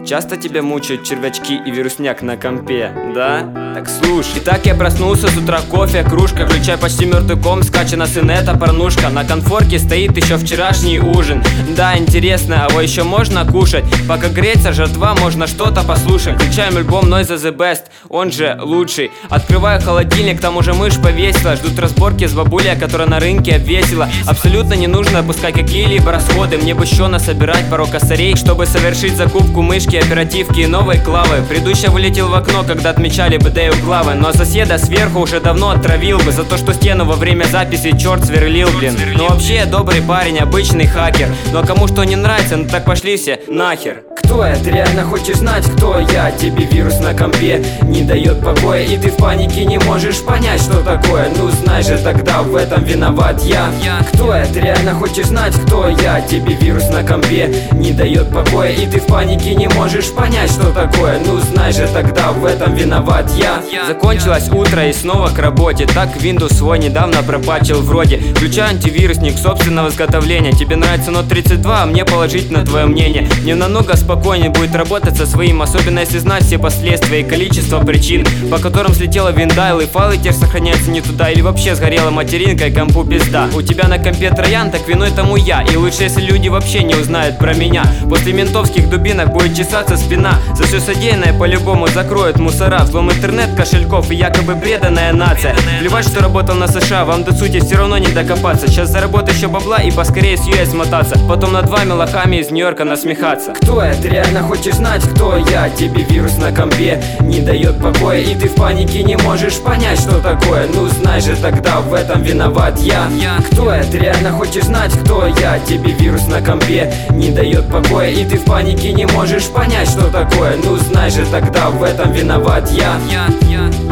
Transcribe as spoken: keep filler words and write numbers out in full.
Часто тебя мучают червячки и вирусняк на компе, да? Так слушай. Итак, я проснулся с утра, кофе, кружка, включай почти мертвый ком, скачана с инета порнушка. На конфорке стоит еще вчерашний ужин. Да, интересно, а его еще можно кушать? Пока греется жертва, можно что-то послушать. Включаем альбом Noise The Best, он же лучший. Открываю холодильник, там уже мышь повесила. Ждут разборки с бабулей, которая на рынке обвесила. Абсолютно не нужно опускать какие-либо расходы. Мне бы еще насобирать пару косарей, чтобы совершить закупку мышки, оперативки и новой клавы. Предыдущая вылетел в окно, когда отмечали бы Дэйв Главы. Но соседа сверху уже давно отравил бы за то, что стену во время записи черт сверлил, блин. Ну вообще я добрый парень, обычный хакер. Ну а кому что не нравится, ну так пошли все нахер. Кто я? Ты реально хочешь знать, кто я? Тебе вирус на компе не дает покоя, и ты в панике не можешь понять, что такое. Ну знай же тогда, в этом виноват я. Кто я? Ты реально хочешь знать, кто я? Тебе вирус на компе не дает покоя, и ты в панике не можешь понять, что такое. Ну знай же тогда, в этом виноват я. Закончилось утро и снова к работе. Так Windows свой недавно пропатчил вроде. Включаю антивирусник собственного изготовления. Тебе нравится Note тридцать два, а мне положительно твое мнение. Мне намного спокойнее будет работать со своим, особенно если знать все последствия и количество причин, по которым слетела виндайл и файлы теперь сохраняются не туда, или вообще сгорела материнка и компу пизда. У тебя на компе троян, так виной тому я. И лучше, если люди вообще не узнают про меня. После ментовских дубинок будет чесаться спина. За все содеянное по-любому закроют мусора. Взлом интернет, кошельков и якобы преданная нация. Плевать, что работал на США, вам до сути все равно не докопаться. Сейчас заработай еще бабла и поскорее с ю эс мотаться. Потом над вами лохами из Нью-Йорка насмехаться. Кто я? Ты реально хочешь знать, кто я? Тебе вирус на компе не дает покоя, и ты в панике не можешь понять, что такое. Ну знай же тогда, в этом виноват я. Кто я? Ты реально хочешь знать, кто я? Тебе вирус на компе не дает покоя, и ты в панике не можешь понять, что такое. Ну знай же тогда, в этом виноват я.